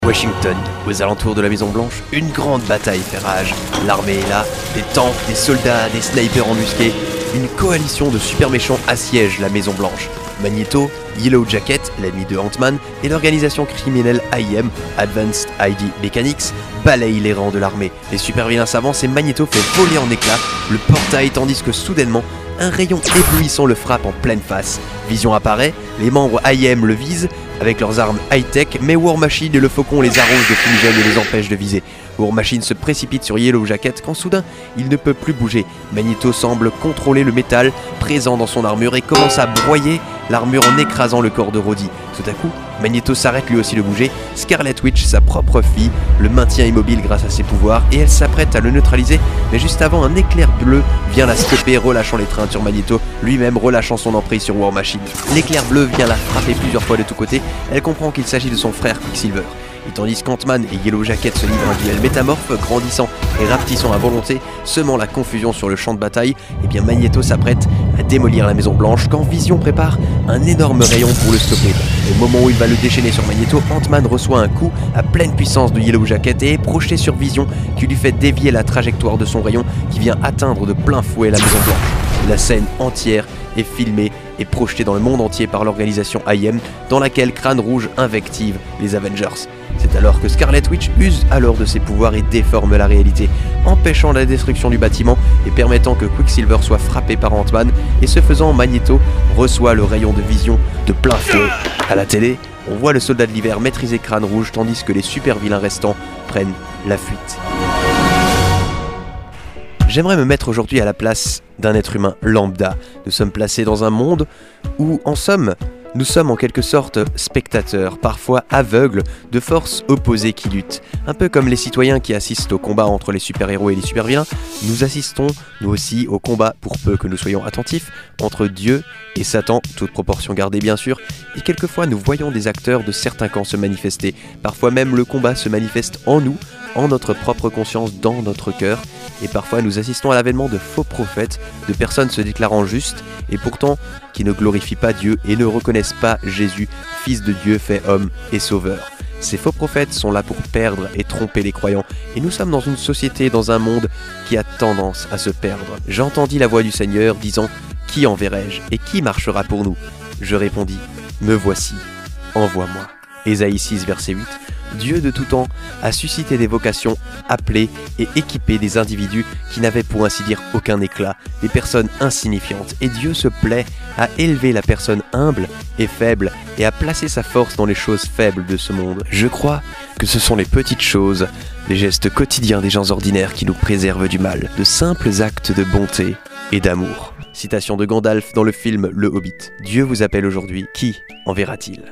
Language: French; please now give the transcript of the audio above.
Washington, aux alentours de la Maison Blanche, une grande bataille fait rage. L'armée est là, des tanks, des soldats, des snipers embusqués. Une coalition de super méchants assiège la Maison Blanche. Magneto, Yellow Jacket, l'ennemi de Ant-Man, et l'organisation criminelle AIM, Advanced ID Mechanics, balayent les rangs de l'armée. Les super vilains s'avancent et Magneto fait voler en éclats le portail tandis que soudainement, un rayon éblouissant le frappe en pleine face. Vision apparaît, les membres AIM le visent avec leurs armes high-tech, mais War Machine et le Faucon les arrosent de fumigène et les empêchent de viser. War Machine se précipite sur Yellow Jacket quand soudain, il ne peut plus bouger. Magneto semble contrôler le métal présent dans son armure et commence à broyer l'armure en écrasant le corps de Rhodey. Tout à coup, Magneto s'arrête lui aussi de bouger. Scarlet Witch, sa propre fille, le maintient immobile grâce à ses pouvoirs et elle s'apprête à le neutraliser, mais juste avant, un éclair bleu vient la stopper, relâchant l'étreinte sur Magneto, lui-même relâchant son emprise sur War Machine. L'éclair bleu vient la frapper plusieurs fois de tous côtés. Elle comprend qu'il s'agit de son frère Quicksilver. Et tandis qu'Ant-Man et Yellow Jacket se livrent un duel métamorphe, grandissant et rapetissant à volonté, semant la confusion sur le champ de bataille, et bien Magneto s'apprête à démolir la Maison Blanche quand Vision prépare un énorme rayon pour le stopper. Au moment où il va le déchaîner sur Magneto, Ant-Man reçoit un coup à pleine puissance de Yellow Jacket et est projeté sur Vision qui lui fait dévier la trajectoire de son rayon qui vient atteindre de plein fouet la Maison Blanche. La scène entière est filmée et projetée dans le monde entier par l'organisation AIM, dans laquelle Crâne Rouge invective les Avengers. C'est alors que Scarlet Witch use alors de ses pouvoirs et déforme la réalité, empêchant la destruction du bâtiment et permettant que Quicksilver soit frappé par Ant-Man, et ce faisant, Magneto reçoit le rayon de Vision de plein fouet. À la télé, on voit le soldat de l'hiver maîtriser Crâne Rouge tandis que les super vilains restants prennent la fuite. J'aimerais me mettre aujourd'hui à la place d'un être humain lambda. Nous sommes placés dans un monde où, en somme, nous sommes en quelque sorte spectateurs, parfois aveugles, de forces opposées qui luttent. Un peu comme les citoyens qui assistent au combat entre les super-héros et les super-vilains, nous assistons, nous aussi, au combat, pour peu que nous soyons attentifs, entre Dieu et Satan, toute proportion gardée bien sûr, et quelquefois nous voyons des acteurs de certains camps se manifester. Parfois même le combat se manifeste en nous, en notre propre conscience, dans notre cœur, et parfois nous assistons à l'avènement de faux prophètes, de personnes se déclarant justes, et pourtant qui ne glorifient pas Dieu et ne reconnaissent pas Jésus, Fils de Dieu fait homme et sauveur. Ces faux prophètes sont là pour perdre et tromper les croyants, et nous sommes dans une société, dans un monde qui a tendance à se perdre. J'entendis la voix du Seigneur disant « Qui enverrai-je et qui marchera pour nous ?» Je répondis « Me voici, envoie-moi » Ésaïe 6, verset 8. Dieu de tout temps a suscité des vocations, appelées et équipées des individus qui n'avaient pour ainsi dire aucun éclat, des personnes insignifiantes. Et Dieu se plaît à élever la personne humble et faible et à placer sa force dans les choses faibles de ce monde. Je crois que ce sont les petites choses, les gestes quotidiens des gens ordinaires qui nous préservent du mal, de simples actes de bonté et d'amour. Citation de Gandalf dans le film Le Hobbit. Dieu vous appelle aujourd'hui, qui enverra-t-il ?